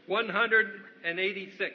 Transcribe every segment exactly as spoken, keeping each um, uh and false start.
one hundred eighty-six.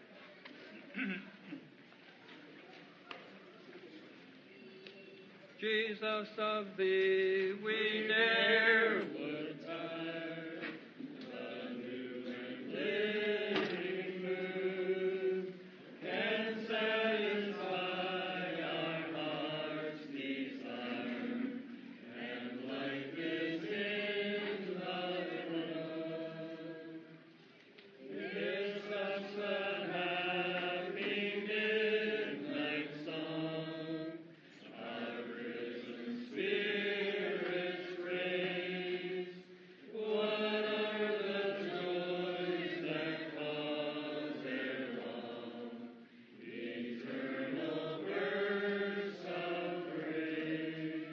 Jesus, of thee we ne'er would tire, the new and living food can satisfy our heart's desire, and life is in the blood. Is such the happy midnight song, our risen spirits praise. What are the joys that cause their long, eternal bursts of praise?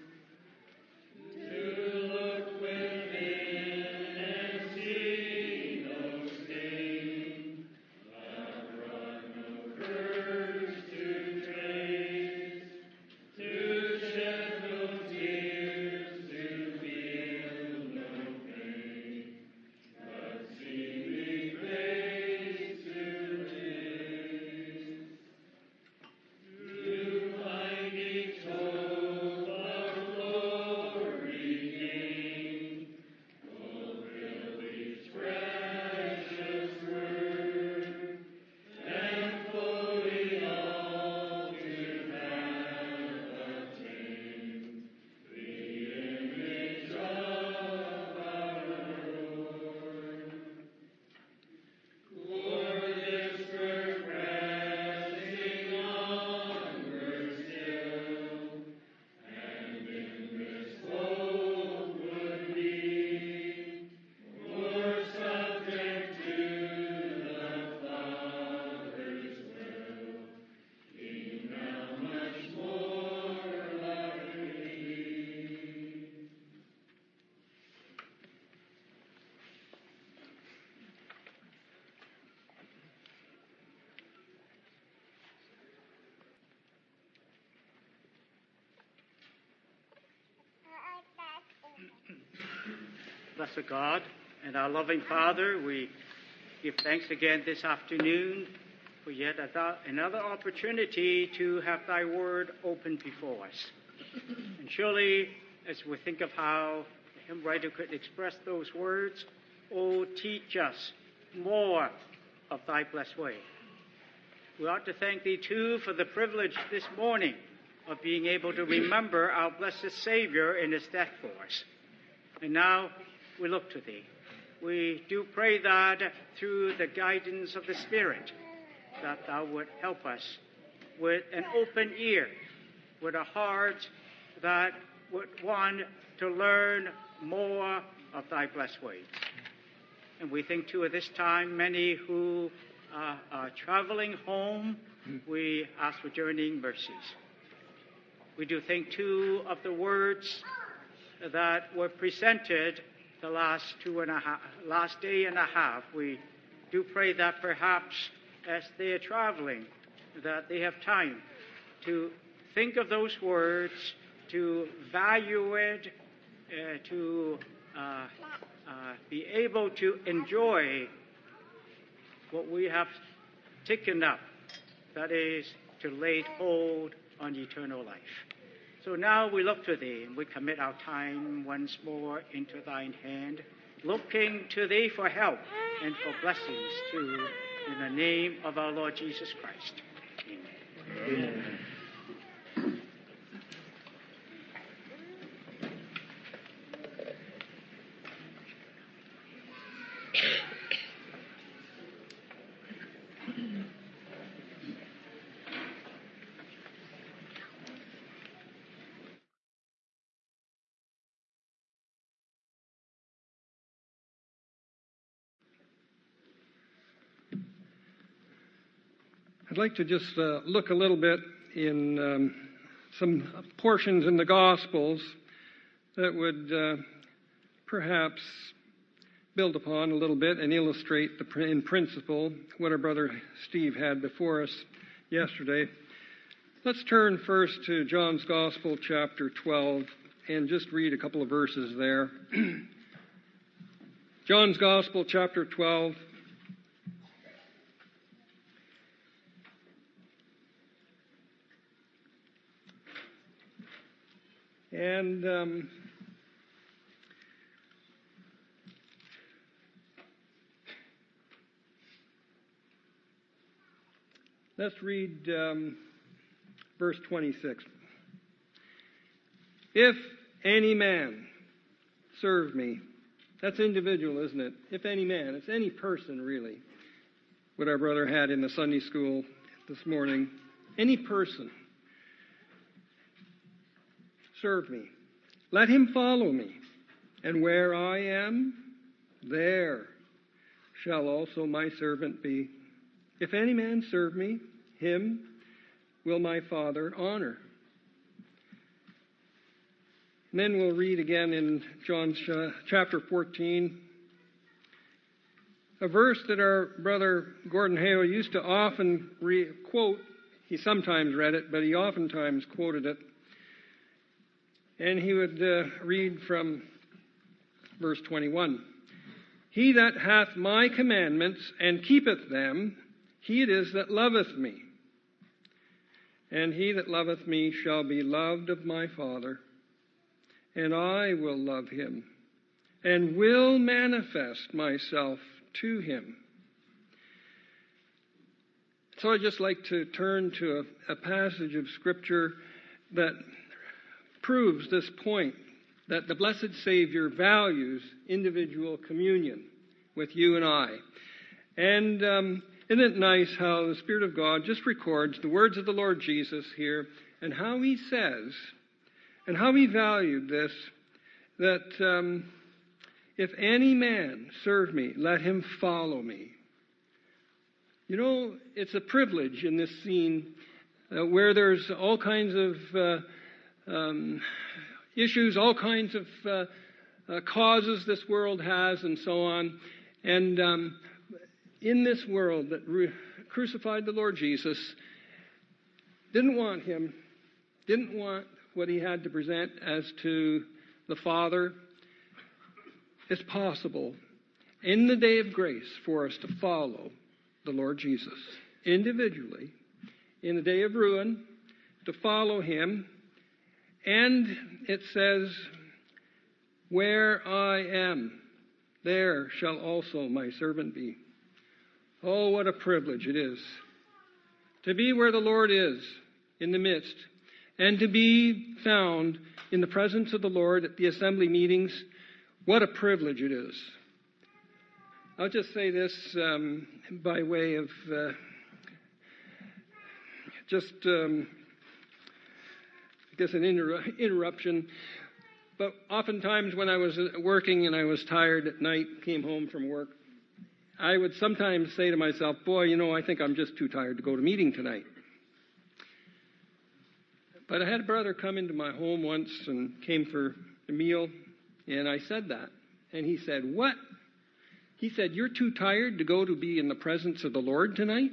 To look within and see no stain, love brought no curse to trace, to shed no tears, to feel no pain, but seeming face to face. To find each hope of glory gained, fulfill each precious word, and fully all to have attained the image of our Lord. For this we're pressing onward still, and in this hope would be more subject to the Father's will, being now much more like thee. Blessed God and our loving Father, we give thanks again this afternoon for yet another opportunity to have thy word open before us. And surely, as we think of how the hymn writer could express those words, oh, teach us more of thy blessed way. We ought to thank thee, too, for the privilege this morning of being able to remember our blessed Savior in his death for us. And now we look to thee. We do pray that through the guidance of the Spirit, that thou would help us with an open ear, with a heart that would want to learn more of thy blessed ways. And we think, too, at this time, many who uh, are traveling home, we ask for journeying mercies. We do think, too, of the words that were presented the last two and a half, last day and a half. We do pray that perhaps as they are traveling, that they have time to think of those words, to value it, uh, to uh, uh, be able to enjoy what we have taken up, that is, to lay hold on eternal life. So now we look to thee, and we commit our time once more into thine hand, looking to thee for help and for blessings too, in the name of our Lord Jesus Christ. Amen. Amen. I'd like to just uh, look a little bit in um, some portions in the Gospels that would uh, perhaps build upon a little bit and illustrate the, in principle what our brother Steve had before us yesterday. Let's turn first to John's Gospel, chapter twelve, and just read a couple of verses there. John's Gospel, chapter twelve, And um, let's read um, verse twenty-six. If any man serve me. That's individual, isn't it? If any man. It's any person, really. What our brother had in the Sunday school this morning. Any person. Serve me. Let him follow me. And where I am, there shall also my servant be. If any man serve me, him will my Father honor. And then we'll read again in John chapter fourteen, a verse that our brother Gordon Hale used to often re- quote. He sometimes read it, but he oftentimes quoted it. And he would uh, read from verse twenty-one. He that hath my commandments and keepeth them, he it is that loveth me. And he that loveth me shall be loved of my Father. And I will love him, and will manifest myself to him. So I'd just like to turn to a, a passage of Scripture that proves this point, that the blessed Savior values individual communion with you and I. And um, isn't it nice how the Spirit of God just records the words of the Lord Jesus here, and how he says, and how he valued this, that um, if any man serve me, let him follow me. You know, it's a privilege in this scene uh, where there's all kinds of uh, um, issues, all kinds of uh, uh, causes this world has, and so on. And um, in this world that re- crucified the Lord Jesus, didn't want him, didn't want what he had to present as to the Father, it's possible in the day of grace for us to follow the Lord Jesus individually, in the day of ruin, to follow him. And it says, where I am, there shall also my servant be. Oh, what a privilege it is to be where the Lord is in the midst, and to be found in the presence of the Lord at the assembly meetings. What a privilege it is. I'll just say this um, by way of uh, just, um, I guess, an inter- interruption. But oftentimes when I was working and I was tired at night, came home from work, I would sometimes say to myself, boy, you know, I think I'm just too tired to go to meeting tonight. But I had a brother come into my home once and came for a meal, and I said that. And he said, what? He said, you're too tired to go to be in the presence of the Lord tonight?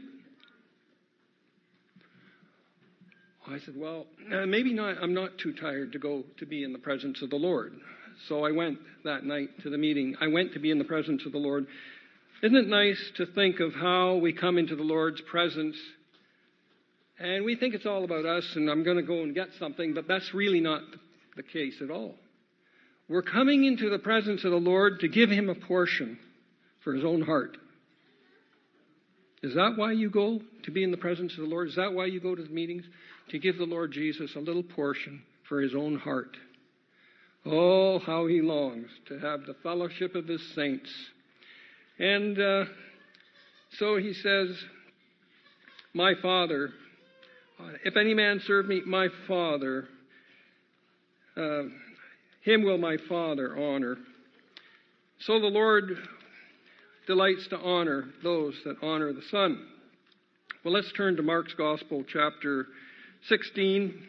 I said, well, uh, maybe not. I'm not too tired to go to be in the presence of the Lord. So I went that night to the meeting. I went to be in the presence of the Lord. Isn't it nice to think of how we come into the Lord's presence and we think it's all about us and I'm going to go and get something, but that's really not the case at all. We're coming into the presence of the Lord to give him a portion for his own heart. Is that why you go to be in the presence of the Lord? Is that why you go to the meetings? To give the Lord Jesus a little portion for his own heart. Oh, how he longs to have the fellowship of his saints. And uh, so he says, my Father, if any man serve me, my Father, uh, him will my Father honor. So the Lord delights to honor those that honor the Son. Well, let's turn to Mark's Gospel, chapter sixteen.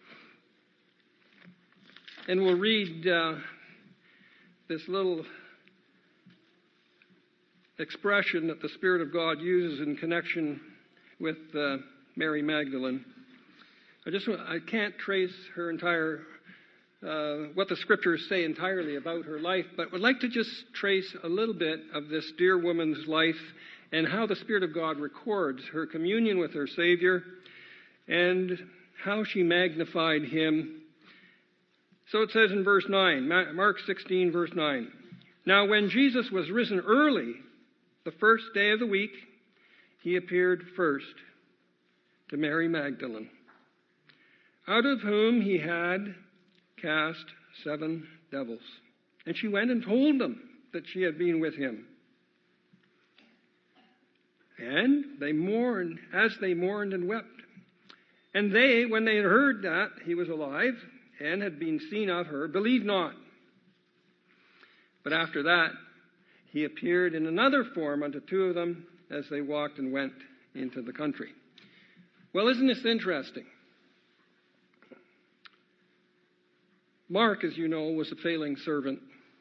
And we'll read uh, this little expression that the Spirit of God uses in connection with uh, Mary Magdalene. I just I can't trace her entire, uh, what the Scriptures say entirely about her life, but would like to just trace a little bit of this dear woman's life and how the Spirit of God records her communion with her Savior and how she magnified him So it says in verse nine, Mark sixteen, verse nine. Now when Jesus was risen early, the first day of the week, he appeared first to Mary Magdalene, out of whom he had cast seven devils. And she went and told them that she had been with him. And they mourned, as they mourned and wept. And they, when they had heard that he was alive and had been seen of her, believed not. But after that, he appeared in another form unto two of them as they walked and went into the country. Well, isn't this interesting? Mark, as you know, was a failing servant.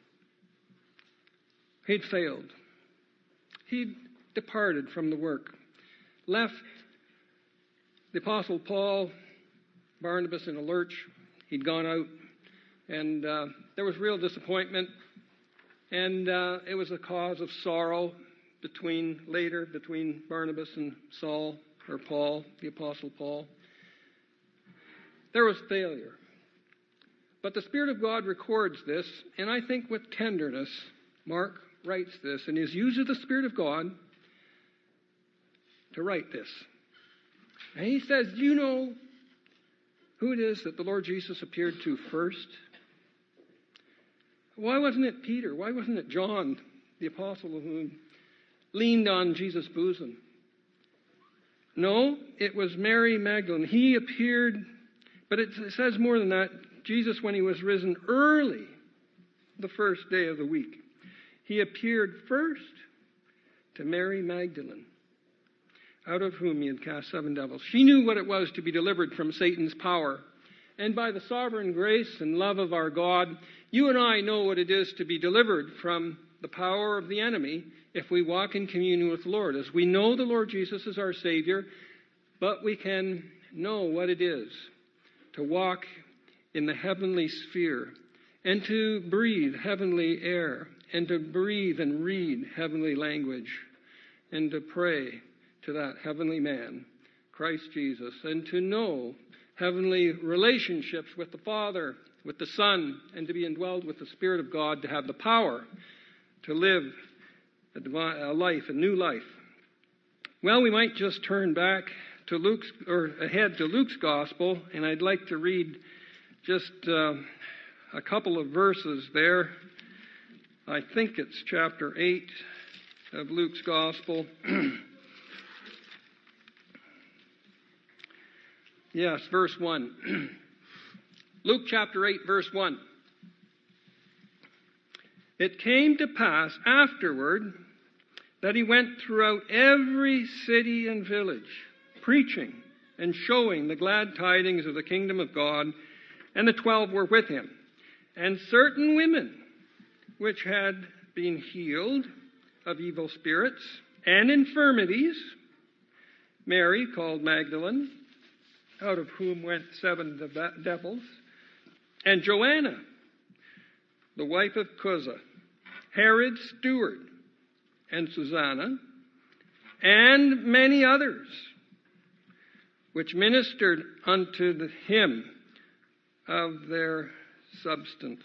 He'd failed. He'd departed from the work, left the Apostle Paul, Barnabas in a lurch. He'd gone out, and uh, there was real disappointment, and uh, it was a cause of sorrow between later between Barnabas and Saul, or Paul, the Apostle Paul. There was failure. But the Spirit of God records this, and I think with tenderness, Mark writes this, and is used of the Spirit of God to write this. And he says, do you know who it is that the Lord Jesus appeared to first? Why wasn't it Peter? Why wasn't it John, the apostle who leaned on Jesus' bosom? No, it was Mary Magdalene. He appeared, but it says more than that. Jesus, when he was risen early, the first day of the week, he appeared first to Mary Magdalene, out of whom he had cast seven devils. She knew what it was to be delivered from Satan's power. And by the sovereign grace and love of our God, you and I know what it is to be delivered from the power of the enemy if we walk in communion with the Lord. As we know the Lord Jesus is our Savior, but we can know what it is to walk in the heavenly sphere and to breathe heavenly air and to breathe and read heavenly language and to pray to that heavenly man, Christ Jesus, and to know heavenly relationships with the Father, with the Son, and to be indwelled with the Spirit of God, to have the power to live a, divine, a life, a new life. Well, we might just turn back to Luke's, or ahead to Luke's Gospel, and I'd like to read just uh, a couple of verses there. I think it's chapter eight of Luke's Gospel. Yes, verse one. Luke chapter eight, verse one. It came to pass afterward that he went throughout every city and village, preaching and showing the glad tidings of the kingdom of God, and the twelve were with him. And certain women which had been healed of evil spirits and infirmities, Mary, called Magdalene, out of whom went seven devils, and Joanna, the wife of Chuza, Herod's steward, and Susanna, and many others, which ministered unto the him of their substance.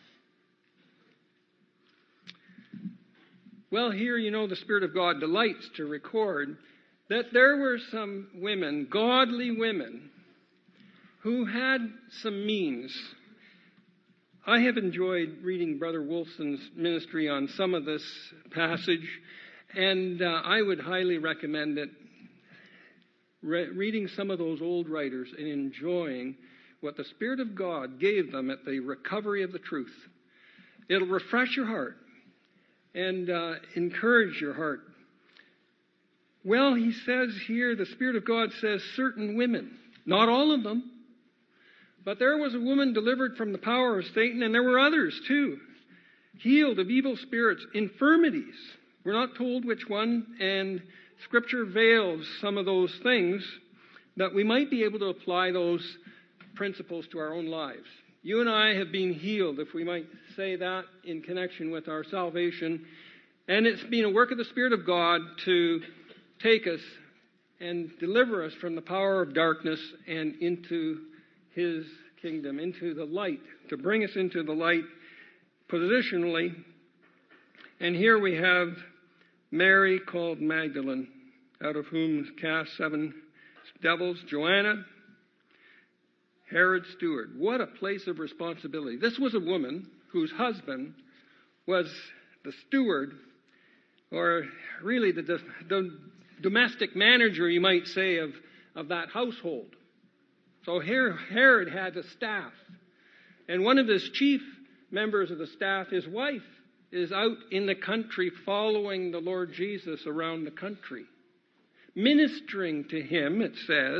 Well, here, you know, the Spirit of God delights to record that there were some women, godly women, who had some means. I have enjoyed reading Brother Wolfson's ministry on some of this passage, and uh, I would highly recommend it. Re- reading some of those old writers and enjoying what the Spirit of God gave them at the recovery of the truth. It'll refresh your heart and uh, encourage your heart. Well, he says here, the Spirit of God says certain women, not all of them, but there was a woman delivered from the power of Satan, and there were others too, healed of evil spirits, infirmities. We're not told which one, and Scripture veils some of those things that we might be able to apply those principles to our own lives. You and I have been healed, if we might say that, in connection with our salvation, and it's been a work of the Spirit of God to take us and deliver us from the power of darkness and into His kingdom, into the light, to bring us into the light positionally. And here we have Mary called Magdalene, out of whom cast seven devils, Joanna, Herod's steward. What a place of responsibility. This was a woman whose husband was the steward, or really the, the domestic manager, you might say, of, of that household. So here Herod had a staff. And one of his chief members of the staff, his wife, is out in the country following the Lord Jesus around the country, ministering to him, it says,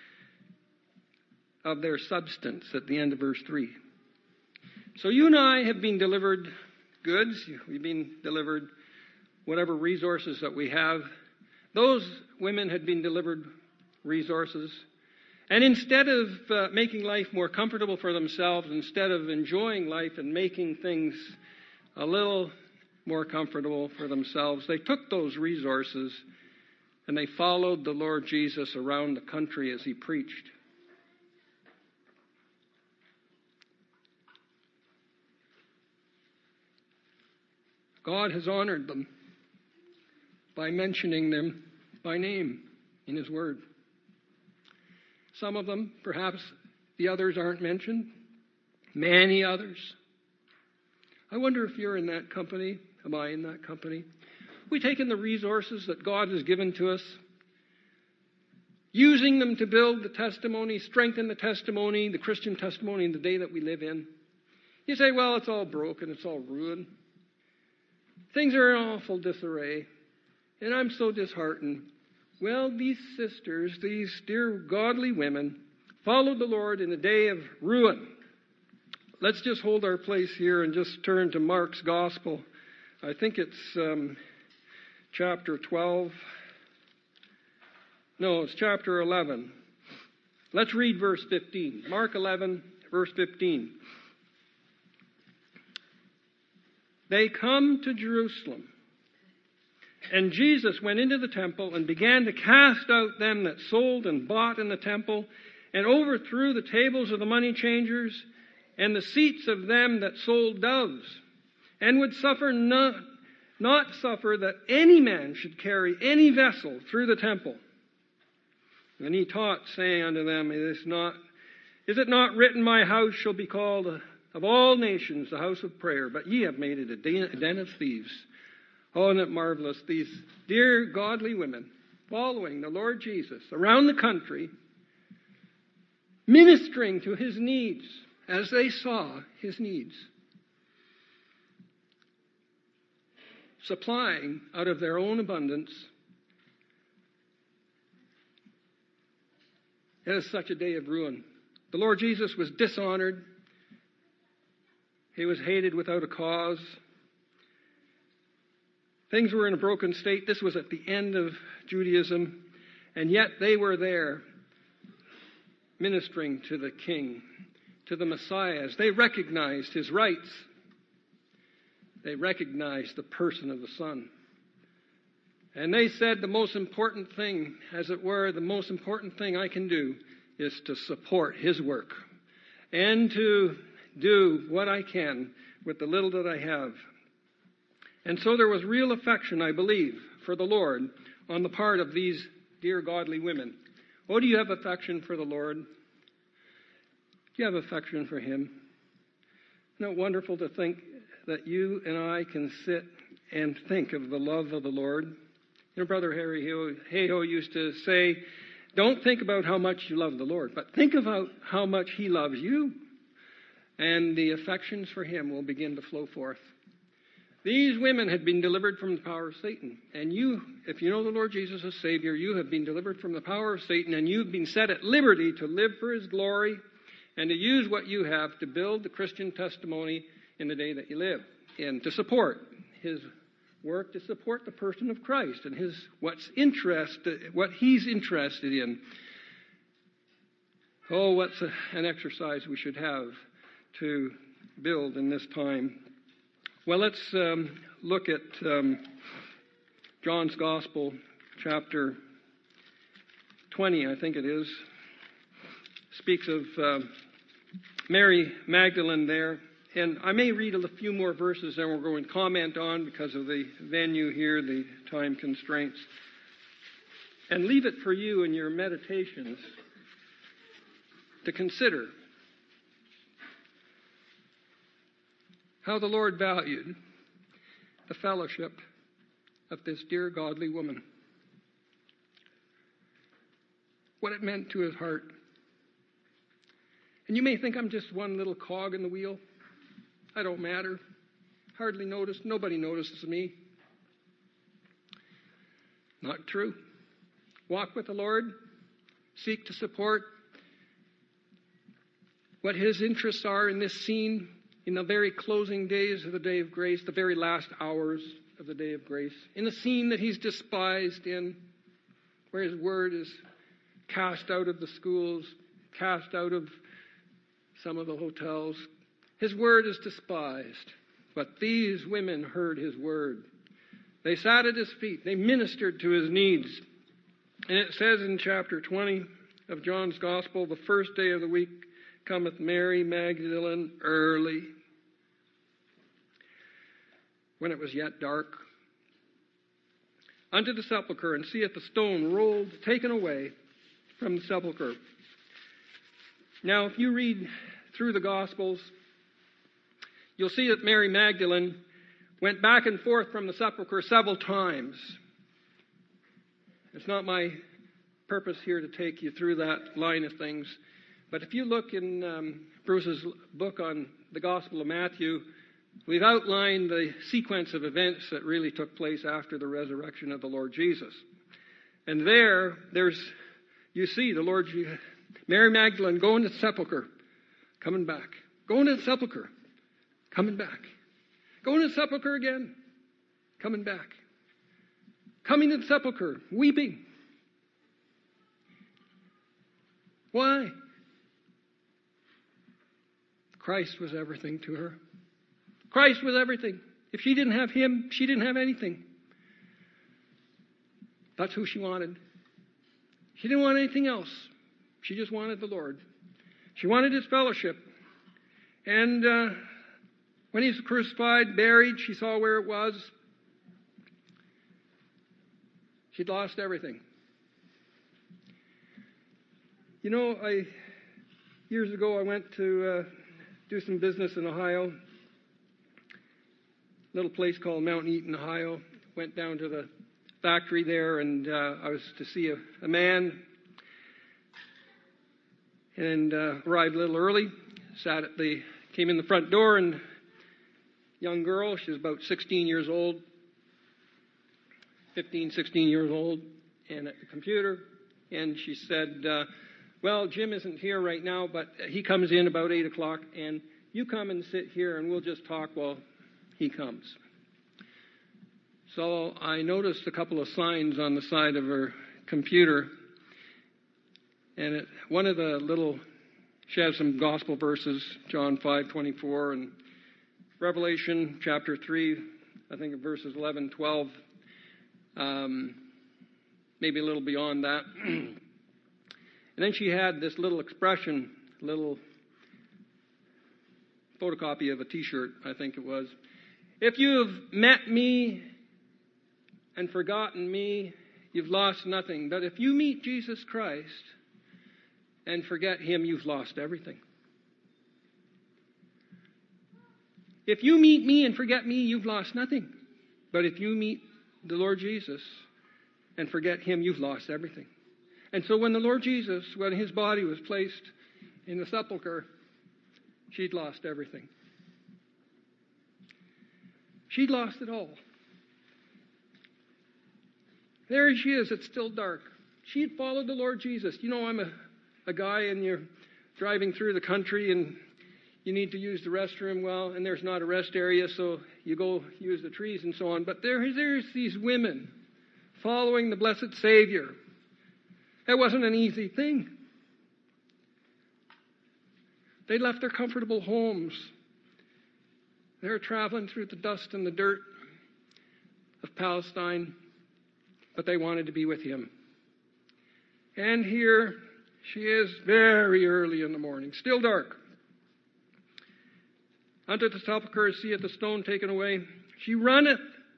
of their substance at the end of verse three. So you and I have been delivered goods. We've been delivered whatever resources that we have. Those women had been delivered resources. And instead of uh, making life more comfortable for themselves, instead of enjoying life and making things a little more comfortable for themselves, they took those resources and they followed the Lord Jesus around the country as he preached. God has honored them by mentioning them by name in his word. Some of them, perhaps the others aren't mentioned. Many others. I wonder if you're in that company. Am I in that company? We taking the resources that God has given to us, using them to build the testimony, strengthen the testimony, the Christian testimony in the day that we live in. You say, well, it's all broken, it's all ruined. Things are in awful disarray, and I'm so disheartened. Well, these sisters, these dear godly women, followed the Lord in a day of ruin. Let's just hold our place here and just turn to Mark's Gospel. I think it's um, chapter twelve. No, it's chapter eleven. Let's read verse fifteen. Mark eleven, verse fifteen. They come to Jerusalem, and Jesus went into the temple and began to cast out them that sold and bought in the temple, and overthrew the tables of the money changers and the seats of them that sold doves, and would suffer not, not suffer that any man should carry any vessel through the temple. And he taught, saying unto them, It is not, is it not written, My house shall be called a, of all nations the house of prayer, but ye have made it a den, a den of thieves. Oh, isn't it marvelous? These dear godly women following the Lord Jesus around the country, ministering to his needs as they saw his needs, supplying out of their own abundance. It is such a day of ruin. The Lord Jesus was dishonored. He was hated without a cause. Things were in a broken state. This was at the end of Judaism, and yet they were there ministering to the King, to the Messiah. As they recognized his rights, they recognized the person of the Son. And they said, the most important thing, as it were, the most important thing I can do is to support his work and to do what I can with the little that I have. And so there was real affection, I believe, for the Lord on the part of these dear godly women. Oh, do you have affection for the Lord? Do you have affection for him? Isn't it wonderful to think that you and I can sit and think of the love of the Lord? You know, Brother Harry Hayhoe used to say, don't think about how much you love the Lord, but think about how much he loves you. And the affections for him will begin to flow forth. These women had been delivered from the power of Satan. And you, if you know the Lord Jesus as Savior, you have been delivered from the power of Satan, and you've been set at liberty to live for his glory and to use what you have to build the Christian testimony in the day that you live, and to support his work, to support the person of Christ and his what's interest, what he's interested in. Oh, what's a, an exercise we should have to build in this time. Well, let's um, look at um, John's Gospel, chapter twenty, I think it is. Speaks of uh, Mary Magdalene there. And I may read a few more verses and we're going to comment on because of the venue here, the time constraints. And leave it for you in your meditations to consider how the Lord valued the fellowship of this dear godly woman. What it meant to his heart. And you may think I'm just one little cog in the wheel. I don't matter. Hardly noticed. Nobody notices me. Not true. Walk with the Lord. Seek to support what his interests are in this scene in the very closing days of the day of grace, the very last hours of the day of grace, in a scene that he's despised in, where his word is cast out of the schools, cast out of some of the hotels. His word is despised. But these women heard his word. They sat at his feet. They ministered to his needs. And it says in chapter twenty of John's Gospel, the first day of the week cometh Mary Magdalene early, when it was yet dark, unto the sepulchre, and seeth the stone rolled, taken away from the sepulchre. Now, if you read through the Gospels, you'll see that Mary Magdalene went back and forth from the sepulchre several times. It's not my purpose here to take you through that line of things. But if you look in um, Bruce's book on the Gospel of Matthew, we've outlined the sequence of events that really took place after the resurrection of the Lord Jesus. And there, there's, you see the Lord, Mary Magdalene going to the sepulchre, coming back. Going to the sepulchre, coming back. Going to the sepulchre again, coming back. Coming to the sepulchre, weeping. Why? Christ was everything to her. Christ was everything. If she didn't have him, she didn't have anything. That's who she wanted. She didn't want anything else. She just wanted the Lord. She wanted his fellowship. And uh, when he was crucified, buried, she saw where it was. She'd lost everything. You know, I years ago I went to uh, do some business in Ohio. A little place called Mount Eaton, Ohio. Went down to the factory there, and uh, I was to see a, a man, and uh, arrived a little early. Sat at the came in the front door, and young girl, she was about sixteen years old. fifteen, sixteen years old, and at the computer, and she said, uh, well, Jim isn't here right now, but he comes in about eight o'clock, and you come and sit here, and we'll just talk while he comes. So I noticed a couple of signs on the side of her computer, and it, one of the little, she has some gospel verses, John five twenty-four, and Revelation chapter three, I think verses eleven, twelve. Um, maybe a little beyond that. And then she had this little expression, little photocopy of a T-shirt, I think it was. If you've met me and forgotten me, you've lost nothing. But if you meet Jesus Christ and forget him, you've lost everything. If you meet me and forget me, you've lost nothing. But if you meet the Lord Jesus and forget him, you've lost everything. And so when the Lord Jesus, when his body was placed in the sepulchre, she'd lost everything. She'd lost it all. There she is. It's still dark. She'd followed the Lord Jesus. You know, I'm a, a guy and you're driving through the country and you need to use the restroom, well, and there's not a rest area, so you go use the trees and so on. But there, there's these women following the blessed Savior. It wasn't an easy thing. They left their comfortable homes. They were traveling through the dust and the dirt of Palestine, but they wanted to be with him. And here she is very early in the morning, still dark. unto the sepulchre, seeth the stone taken away. She runneth.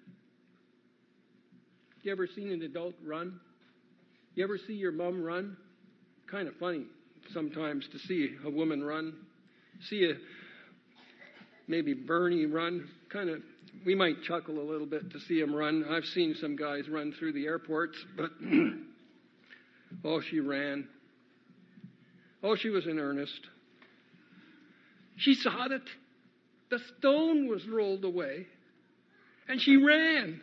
You ever seen an adult run? You ever see your mom run? Kind of funny sometimes to see a woman run. See a maybe Bernie run. Kind of, we might chuckle a little bit to see him run. I've seen some guys run through the airports, but oh, she ran. Oh, she was in earnest. She saw that the stone was rolled away, and she ran.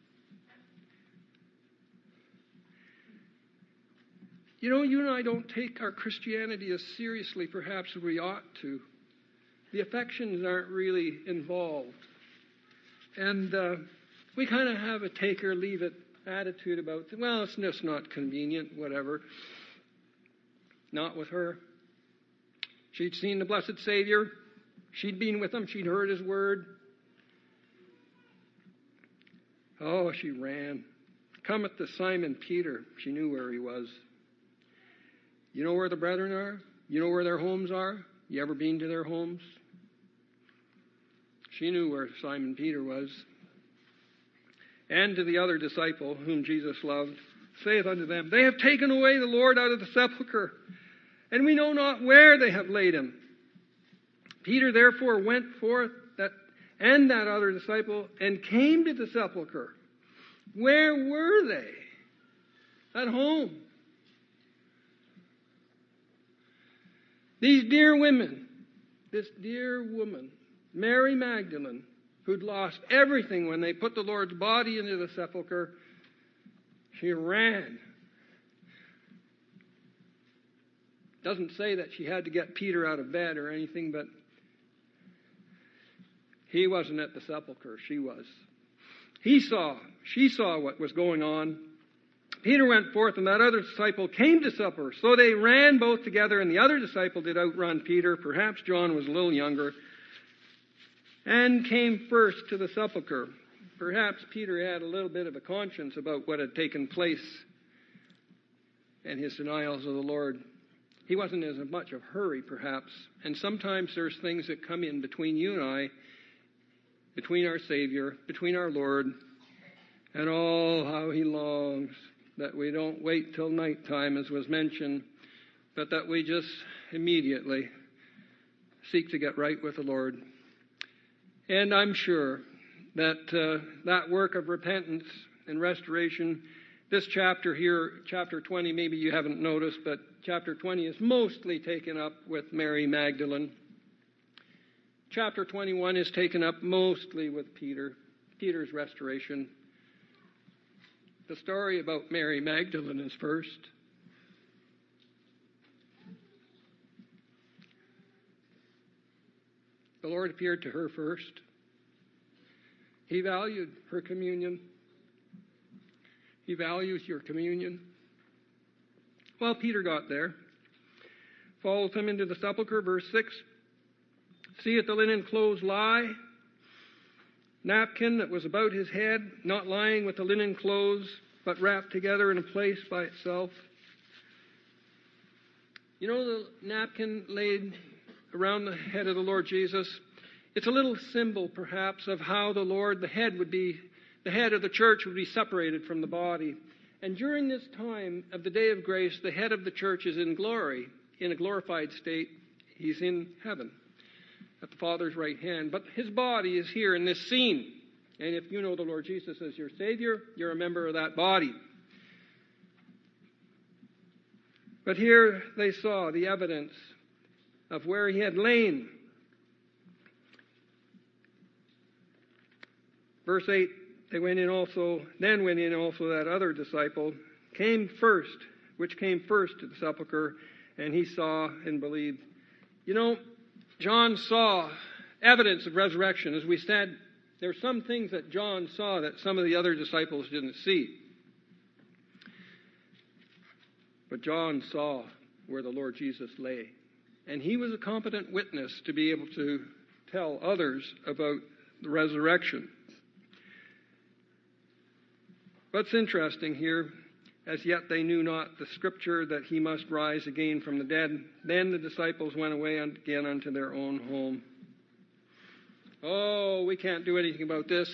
You know, you and I don't take our Christianity as seriously perhaps as we ought to. The affections aren't really involved. And uh, we kind of have a take or leave it attitude about, well, it's just not convenient, whatever. Not with her. She'd seen the blessed Savior. She'd been with him. She'd heard his word. Oh, she ran. Cometh to Simon Peter. She knew where he was. You know where the brethren are? You know where their homes are? You ever been to their homes? She knew where Simon Peter was. And to the other disciple whom Jesus loved, saith unto them, They have taken away the Lord out of the sepulchre, and we know not where they have laid him. Peter therefore went forth, that and that other disciple, and came to the sepulchre. Where were they? At home. These dear women, this dear woman, Mary Magdalene, who'd lost everything when they put the Lord's body into the sepulchre, she ran. Doesn't say that she had to get Peter out of bed or anything, but he wasn't at the sepulchre. She was. He saw. She saw what was going on. Peter went forth, and that other disciple came to supper. So they ran both together, and the other disciple did outrun Peter. Perhaps John was a little younger, and came first to the sepulchre. Perhaps Peter had a little bit of a conscience about what had taken place and his denials of the Lord. He wasn't in as much of a hurry, perhaps. And sometimes there's things that come in between you and I, between our Savior, between our Lord, and oh, how he longs that we don't wait till nighttime, as was mentioned, but that we just immediately seek to get right with the Lord. And I'm sure that uh, that work of repentance and restoration, this chapter here, chapter twenty, maybe you haven't noticed, but chapter twenty is mostly taken up with Mary Magdalene. Chapter twenty-one is taken up mostly with Peter, Peter's restoration. The story about Mary Magdalene is first. The Lord appeared to her first. He valued her communion. He values your communion. Well, Peter got there. Follows him into the sepulchre, verse six. Seeth the linen clothes lie, napkin that was about his head, not lying with the linen clothes, but wrapped together in a place by itself. You know the napkin laid around the head of the Lord Jesus? It's a little symbol, perhaps, of how the Lord, the head would be, the head of the church would be separated from the body. And during this time of the day of grace, the head of the church is in glory, in a glorified state. He's in heaven at the Father's right hand. But his body is here in this scene. And if you know the Lord Jesus as your Savior, you're a member of that body. But here they saw the evidence of where he had lain. Verse eight, they went in also, then went in also that other disciple, came first, which came first to the sepulchre, and he saw and believed. You know, John saw evidence of resurrection. As we said, there are some things that John saw that some of the other disciples didn't see. But John saw where the Lord Jesus lay. And he was a competent witness to be able to tell others about the resurrection. What's interesting here, as yet they knew not the scripture that he must rise again from the dead. Then the disciples went away again unto their own home. Oh, we can't do anything about this.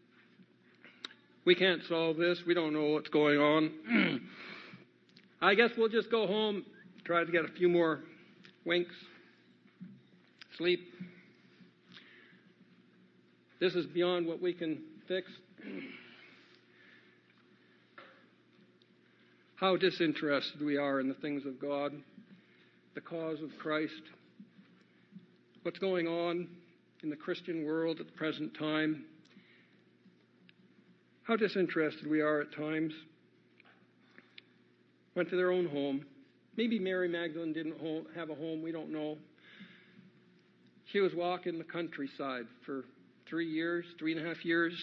We can't solve this. We don't know what's going on. I guess we'll just go home, try to get a few more winks, sleep. This is beyond what we can fix. How disinterested we are in the things of God, the cause of Christ, what's going on in the Christian world at the present time. How disinterested we are at times. Went to their own home. Maybe Mary Magdalene didn't have a home. We don't know. She was walking the countryside for three years, three and a half years,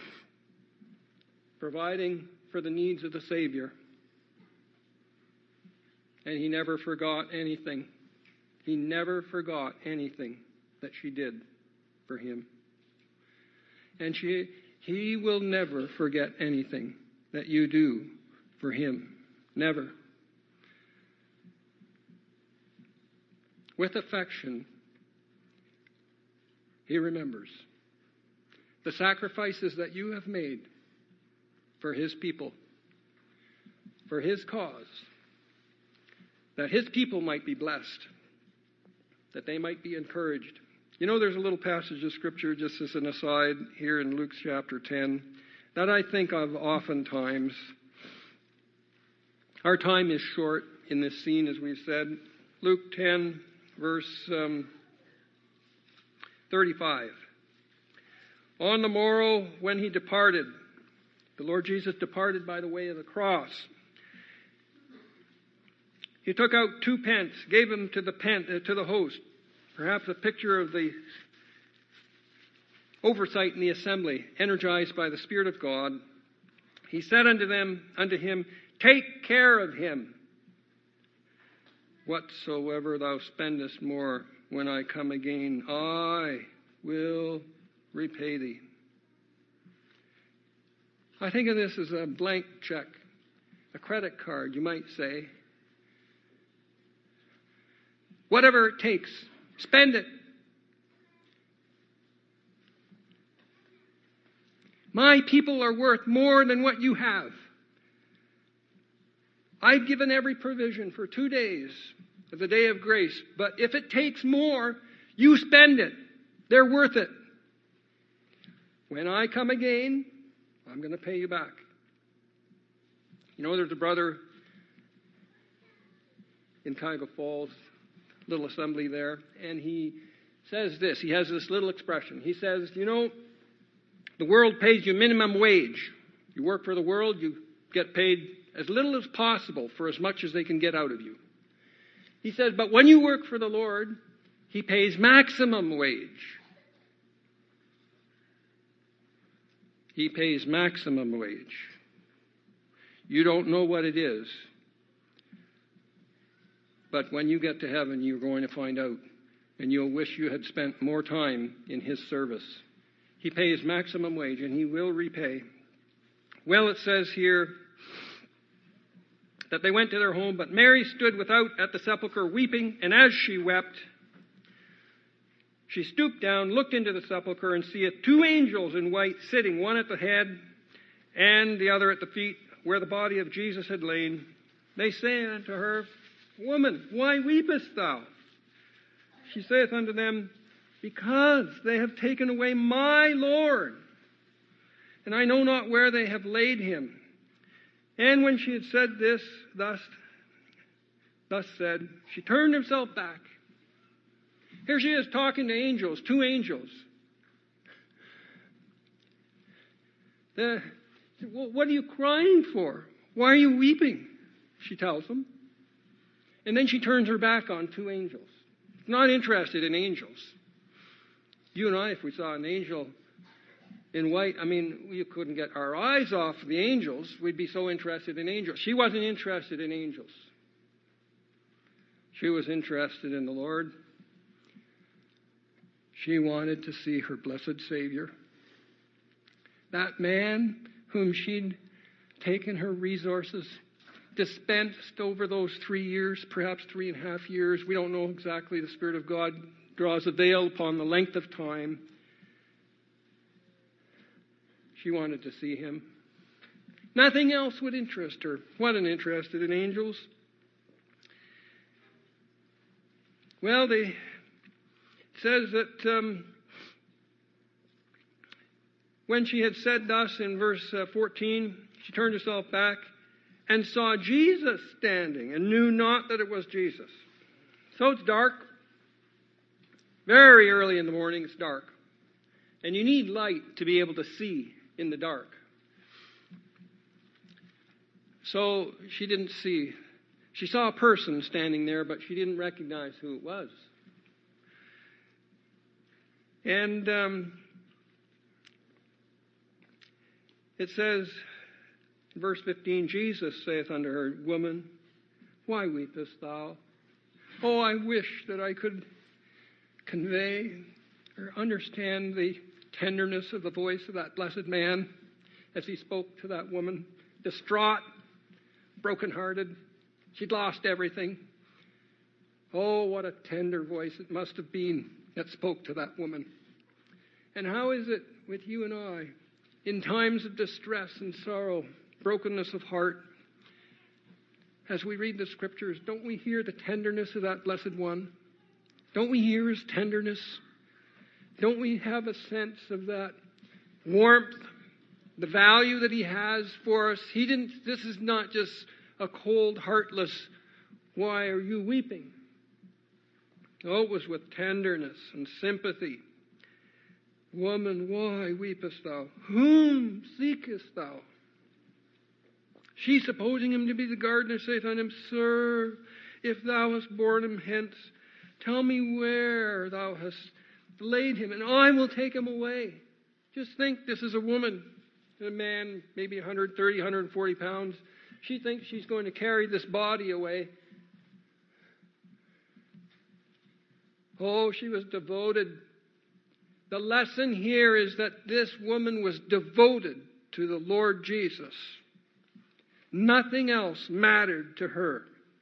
providing for the needs of the Savior. And he never forgot anything. He never forgot anything that she did for him. And she, he will never forget anything that you do for him. Never. With affection, he remembers the sacrifices that you have made for his people, for his cause, that his people might be blessed, that they might be encouraged. You know, there's a little passage of Scripture, just as an aside, here in Luke chapter ten, that I think of oftentimes. Our time is short in this scene, as we've said. Luke ten, verse um, thirty-five. On the morrow, when he departed, the Lord Jesus departed by the way of the cross. He took out two pence, gave them to the pen, uh, to the host. Perhaps a picture of the oversight in the assembly, energized by the Spirit of God. He said unto them, unto him, take care of him. Whatsoever thou spendest more, when I come again, I will repay thee. I think of this as a blank check, a credit card, you might say. Whatever it takes, spend it. My people are worth more than what you have. I've given every provision for two days of the day of grace, but if it takes more, you spend it. They're worth it. When I come again, I'm going to pay you back. You know, there's a brother in Cuyahoga Falls, little assembly there, and he says this. He has this little expression. He says, you know, the world pays you minimum wage. You work for the world, you get paid as little as possible for as much as they can get out of you. He says, but when you work for the Lord, he pays maximum wage. He pays maximum wage. You don't know what it is. But when you get to heaven, you're going to find out. And you'll wish you had spent more time in his service. He pays maximum wage, and he will repay. Well, it says here that they went to their home, but Mary stood without at the sepulchre weeping, and as she wept, she stooped down, looked into the sepulchre, and seeth two angels in white sitting, one at the head and the other at the feet, where the body of Jesus had lain. They say unto her, Woman, why weepest thou? She saith unto them, Because they have taken away my Lord, and I know not where they have laid him. And when she had said this, thus, thus said, she turned herself back. Here she is talking to angels, two angels. The, what are you crying for? Why are you weeping? She tells them. And then she turns her back on two angels. Not interested in angels. You and I, if we saw an angel in white, I mean, we couldn't get our eyes off the angels. We'd be so interested in angels. She wasn't interested in angels. She was interested in the Lord. She wanted to see her blessed Savior. That man whom she'd taken her resources, dispensed over those three years, perhaps three and a half years. We don't know exactly. The Spirit of God draws a veil upon the length of time. She wanted to see him. Nothing else would interest her. Wasn't interested in angels. Well, they, it says that um, when she had said thus in verse uh, fourteen, she turned herself back and saw Jesus standing and knew not that it was Jesus. So it's dark. Very early in the morning, it's dark. And you need light to be able to see in the dark. So she didn't see. She saw a person standing there, but she didn't recognize who it was. And um, it says, in verse fifteen, Jesus saith unto her, Woman, why weepest thou? Oh, I wish that I could convey or understand the tenderness of the voice of that blessed man as he spoke to that woman, distraught, brokenhearted. She'd lost everything. Oh, what a tender voice it must have been that spoke to that woman. And how is it with you and I in times of distress and sorrow, brokenness of heart? As we read the Scriptures, don't we hear the tenderness of that blessed one? Don't we hear his tenderness? Don't we have a sense of that warmth, the value that he has for us? He didn't, this is not just a cold, heartless, why are you weeping? Oh, it was with tenderness and sympathy. Woman, why weepest thou? Whom seekest thou? She, supposing him to be the gardener, saith unto him, Sir, if thou hast borne him hence, tell me where thou hast laid him, and I will take him away. Just think, this is a woman, a man, maybe one hundred thirty, one hundred forty pounds. She thinks she's going to carry this body away. Oh, she was devoted. The lesson here is that this woman was devoted to the Lord Jesus. Nothing else mattered to her.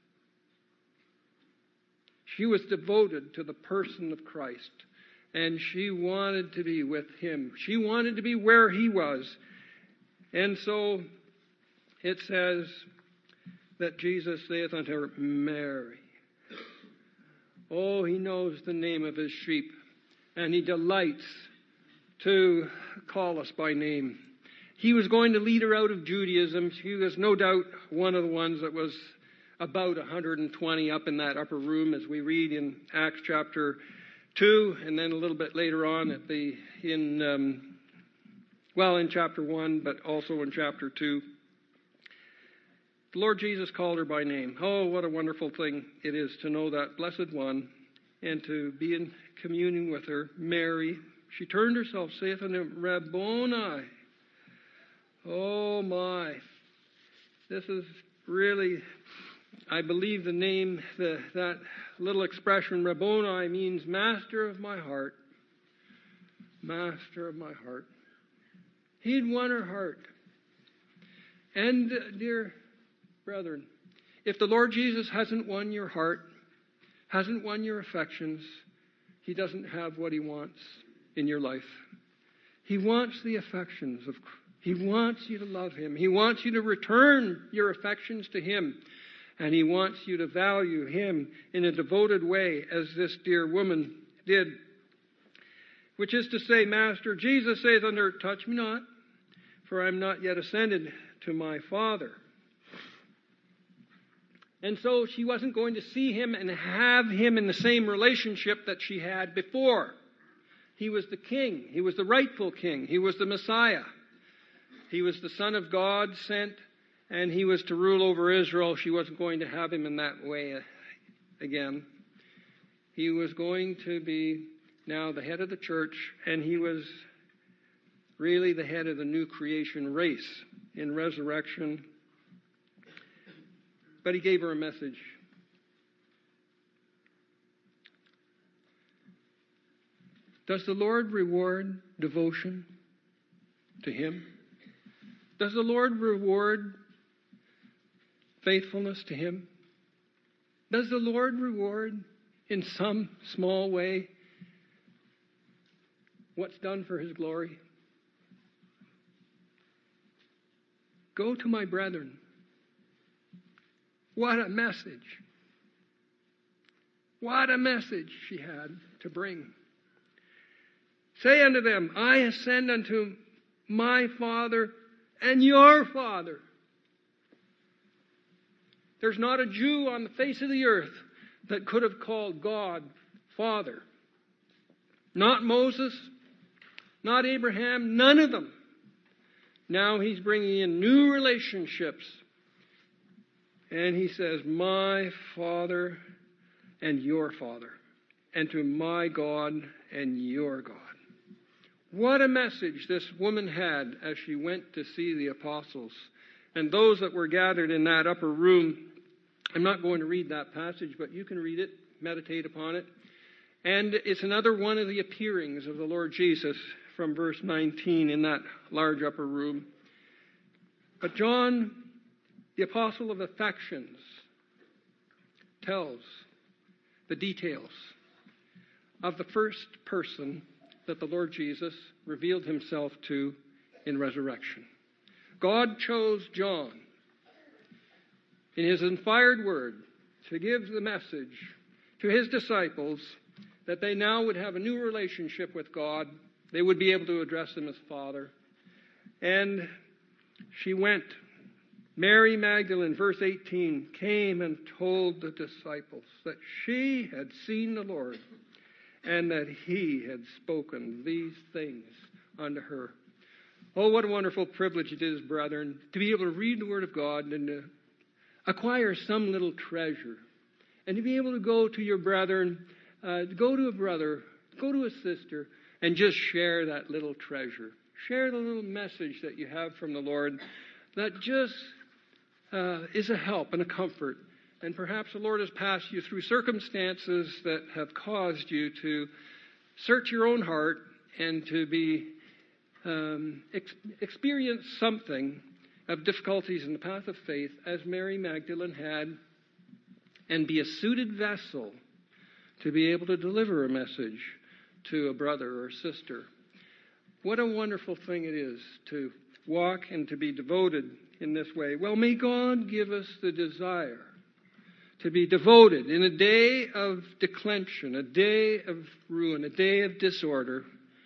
She was devoted to the person of Christ, and she wanted to be with him. She wanted to be where he was. And so it says that Jesus saith unto her, Mary. Oh, he knows the name of his sheep, and he delights to call us by name. He was going to lead her out of Judaism. She was no doubt one of the ones that was about one hundred twenty up in that upper room, as we read in Acts chapter two, and then a little bit later on at the in um, well in chapter one, but also in chapter two. The Lord Jesus called her by name. Oh, what a wonderful thing it is to know that blessed one and to be in communion with her, Mary. She turned herself, saith unto him, Rabboni. Oh my, this is really, I believe the name, the, that little expression, Rabboni, means master of my heart. Master of my heart. He'd won her heart. And, uh, dear brethren, if the Lord Jesus hasn't won your heart, hasn't won your affections, he doesn't have what he wants in your life. He wants the affections of Christ. He wants you to love him. He wants you to return your affections to him. And he wants you to value him in a devoted way, as this dear woman did. Which is to say, Master, Jesus saith unto her, Touch me not, for I am not yet ascended to my Father. And so she wasn't going to see him and have him in the same relationship that she had before. He was the king. He was the rightful king. He was the Messiah. He was the Son of God sent, and he was to rule over Israel. She wasn't going to have him in that way again. He was going to be now the head of the church, and he was really the head of the new creation race in resurrection. But he gave her a message. Does the Lord reward devotion to him? Does the Lord reward faithfulness to him? Does the Lord reward in some small way what's done for his glory? Go to my brethren. What a message. What a message she had to bring. Say unto them, I ascend unto my Father and your Father. There's not a Jew on the face of the earth that could have called God Father. Not Moses, not Abraham, none of them. Now he's bringing in new relationships. And he says, my Father and your Father, and to my God and your God. What a message this woman had as she went to see the apostles. And those that were gathered in that upper room, I'm not going to read that passage, but you can read it, meditate upon it. And it's another one of the appearings of the Lord Jesus from verse nineteen in that large upper room. But John, the apostle of affections, tells the details of the first person that the Lord Jesus revealed himself to in resurrection. God chose John in his inspired word to give the message to his disciples that they now would have a new relationship with God. They would be able to address him as Father. And she went. Mary Magdalene, verse eighteen, came and told the disciples that she had seen the Lord and that he had spoken these things unto her. Oh, what a wonderful privilege it is, brethren, to be able to read the Word of God and to acquire some little treasure. And to be able to go to your brethren, uh, go to a brother, go to a sister, and just share that little treasure. Share the little message that you have from the Lord that just uh, is a help and a comfort. And perhaps the Lord has passed you through circumstances that have caused you to search your own heart and to be um, ex- experience something of difficulties in the path of faith, as Mary Magdalene had, and be a suited vessel to be able to deliver a message to a brother or sister. What a wonderful thing it is to walk and to be devoted in this way. Well, may God give us the desire to be devoted in a day of declension, a day of ruin, a day of disorder,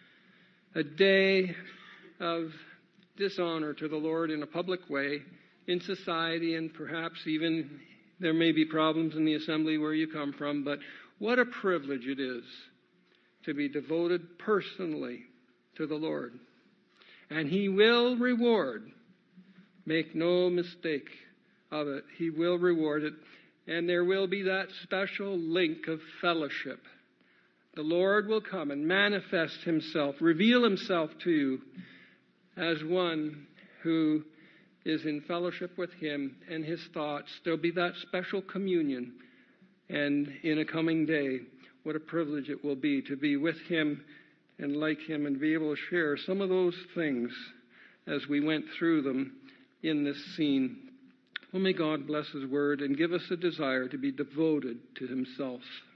a day of dishonor to the Lord in a public way, in society, and perhaps even there may be problems in the assembly where you come from, but what a privilege it is to be devoted personally to the Lord. And he will reward. Make no mistake of it. He will reward it. And there will be that special link of fellowship. The Lord will come and manifest himself, reveal himself to you as one who is in fellowship with him and his thoughts. There'll be that special communion. And in a coming day, what a privilege it will be to be with him and like him and be able to share some of those things as we went through them in this scene. Well, may God bless his word and give us a desire to be devoted to himself.